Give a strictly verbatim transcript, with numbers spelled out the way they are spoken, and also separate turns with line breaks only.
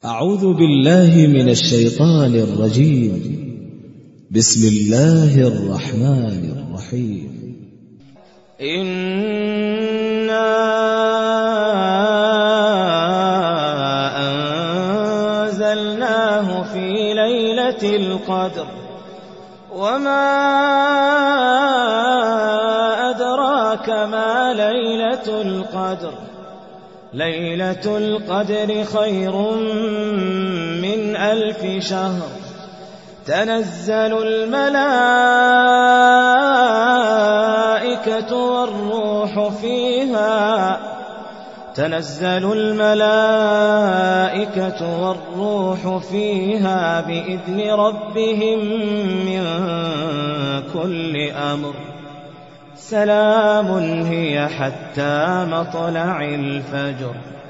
أعوذ بالله من الشيطان الرجيم. بسم الله الرحمن الرحيم.
إنا أنزلناه في ليلة القدر وما أدراك ما ليلة القدر ليلة القدر خير من ألف شهر تنزل الملائكة والروح فيها تنزل الملائكة والروح فيها بإذن ربهم من كل أمر سلام هي حتى مطلع الفجر.